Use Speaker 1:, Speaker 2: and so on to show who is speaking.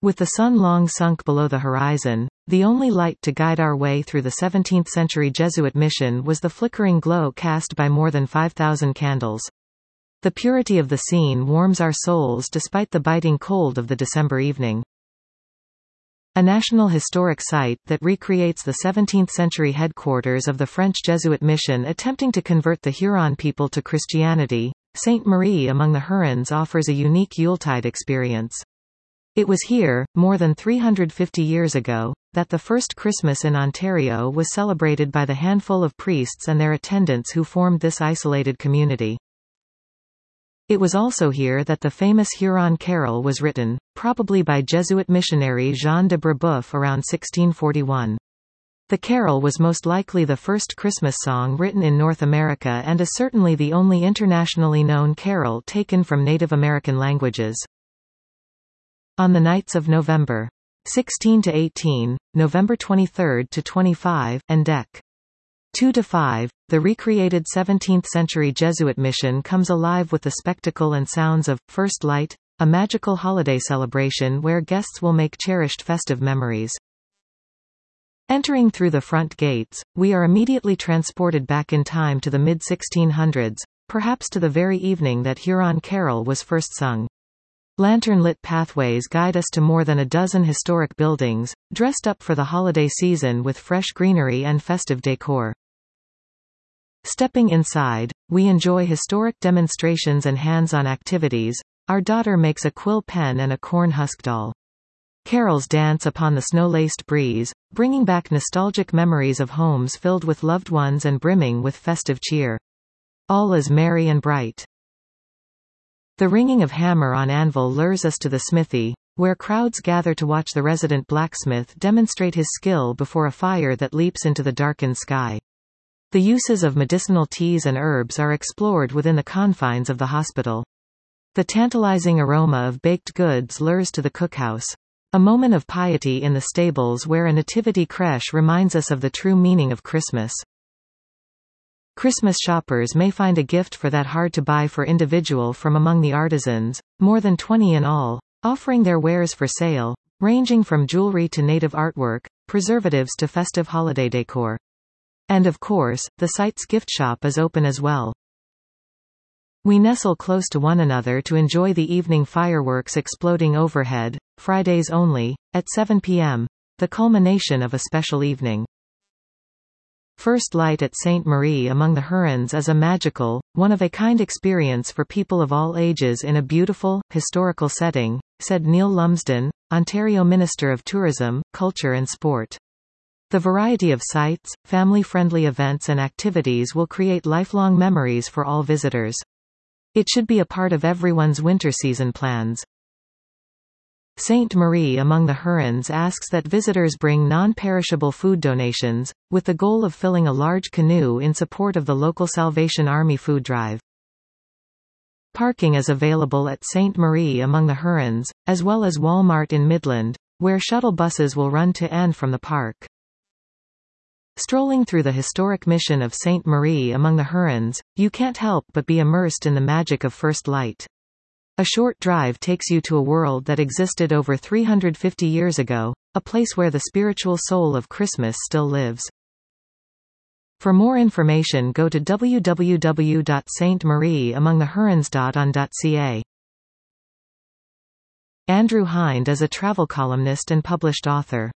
Speaker 1: With the sun long sunk below the horizon, the only light to guide our way through the 17th-century Jesuit mission was the flickering glow cast by more than 5,000 candles. The purity of the scene warms our souls despite the biting cold of the December evening. A National Historic Site that recreates the 17th-century headquarters of the French Jesuit mission attempting to convert the Huron people to Christianity, Sainte-Marie among the Hurons offers a unique Yuletide experience. It was here, more than 350 years ago, that the first Christmas in Ontario was celebrated by the handful of priests and their attendants who formed this isolated community. It was also here that the famous Huron Carol was written, probably by Jesuit missionary Jean de Brebeuf around 1641. The carol was most likely the first Christmas song written in North America and is certainly the only internationally known carol taken from Native American languages. On the nights of November 16 to 18, November 23 to 25, and Dec. 2 to 5, the recreated 17th-century Jesuit mission comes alive with the spectacle and sounds of First Light, a magical holiday celebration where guests will make cherished festive memories. Entering through the front gates, we are immediately transported back in time to the mid-1600s, perhaps to the very evening that Huron Carol was first sung. Lantern-lit pathways guide us to more than a dozen historic buildings, dressed up for the holiday season with fresh greenery and festive decor. Stepping inside, we enjoy historic demonstrations and hands-on activities. Our daughter makes a quill pen and a corn husk doll. Carols dance upon the snow-laced breeze, bringing back nostalgic memories of homes filled with loved ones and brimming with festive cheer. All is merry and bright. The ringing of hammer on anvil lures us to the smithy, where crowds gather to watch the resident blacksmith demonstrate his skill before a fire that leaps into the darkened sky. The uses of medicinal teas and herbs are explored within the confines of the hospital. The tantalizing aroma of baked goods lures to the cookhouse. A moment of piety in the stables where a nativity crèche reminds us of the true meaning of Christmas. Christmas shoppers may find a gift for that hard-to-buy for individual from among the artisans, more than 20 in all, offering their wares for sale, ranging from jewelry to native artwork, preservatives to festive holiday decor. And of course, the site's gift shop is open as well. We nestle close to one another to enjoy the evening fireworks exploding overhead, Fridays only, at 7 p.m., the culmination of a special evening. First Light at Sainte-Marie among the Hurons is a magical, one-of-a-kind experience for people of all ages in a beautiful, historical setting, said Neil Lumsden, Ontario Minister of Tourism, Culture and Sport. The variety of sites, family-friendly events and activities will create lifelong memories for all visitors. It should be a part of everyone's winter season plans. Sainte-Marie among the Hurons asks that visitors bring non-perishable food donations, with the goal of filling a large canoe in support of the local Salvation Army food drive. Parking is available at Sainte-Marie among the Hurons, as well as Walmart in Midland, where shuttle buses will run to and from the park. Strolling through the historic mission of Sainte-Marie among the Hurons, you can't help but be immersed in the magic of First Light. A short drive takes you to a world that existed over 350 years ago, a place where the spiritual soul of Christmas still lives. For more information go to www.saintemarieamongthehurons.on.ca. Andrew Hind is a travel columnist and published author.